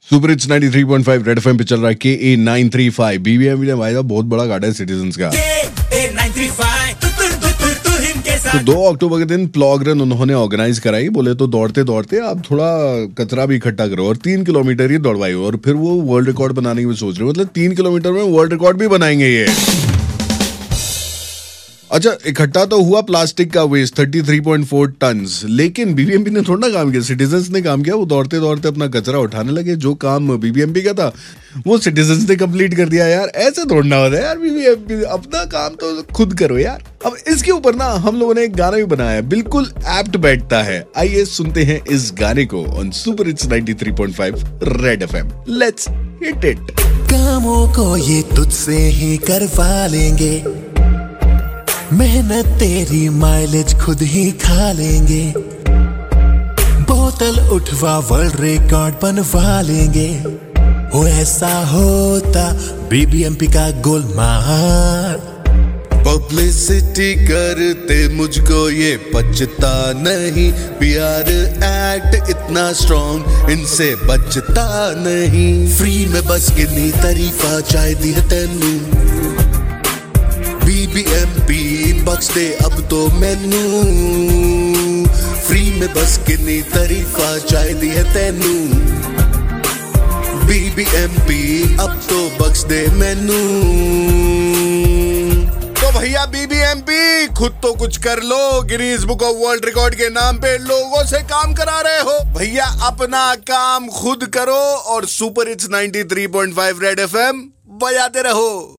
Super hits 93.5 red FM पे चल रहा है KA 935 BBMP ने भाई बहुत बड़ा गाड़ा है सिटीजंस का। तो 2 अक्टूबर के दिन प्लॉग रन उन्होंने ऑर्गेनाइज कराई। बोले तो दौड़ते दौड़ते आप थोड़ा कचरा भी इकट्ठा करो और 3 किलोमीटर ही दौड़वाई और फिर वो वर्ल्ड रिकॉर्ड बनाने की सोच रहे हो। मतलब 3 किलोमीटर में वर्ल्ड रिकॉर्ड भी बनाएंगे ये। अच्छा, इकट्ठा तो हुआ प्लास्टिक का वेस्ट 33.4 टन्स, लेकिन बीबीएमपी ने थोड़ा ना काम किया, सिटीजंस ने काम किया। वो दौड़ते दौड़ते अपना कचरा उठाने लगे। जो काम बीबीएमपी का था वो सिटीजंस ने कंप्लीट कर दिया। यार ऐसे दौड़ना होता है यार, बीबीएमपी अपना काम तो खुद करो यार। अब इसके ऊपर ना हम लोगों ने एक गाना भी बनाया, बिल्कुल एप्ट बैठता है। आइए सुनते हैं इस गाने को on super hits 93.5 red FM. Let's hit it. कामों को ये तुझसे ही करवा लेंगे, मेहनत तेरी माइलेज खुद ही खा लेंगे, बोतल उठवा वर्ल्ड रिकॉर्ड बनवा लेंगे। हो ऐसा होता बीबीएमपी का गोलमाल। पब्लिसिटी करते मुझको ये पचता नहीं, पीआर एक्ट इतना स्ट्रॉन्ग इनसे बचता नहीं। फ्री में बस कितनी तारीफा चाहिए है तेनू, बीबीएमपी बख्श दे अब तो मैनू। फ्री में बस कितनी तारीफा चाहिए है तेनू, बीबीएमपी अब तो बख्श दे मैनू। तो भैया बीबीएमपी खुद तो कुछ कर लो, Guinness book of world record के नाम पे लोगों से काम करा रहे हो। भैया अपना काम खुद करो और सुपर हिट्स 93.5 रेड एफएम बजाते रहो।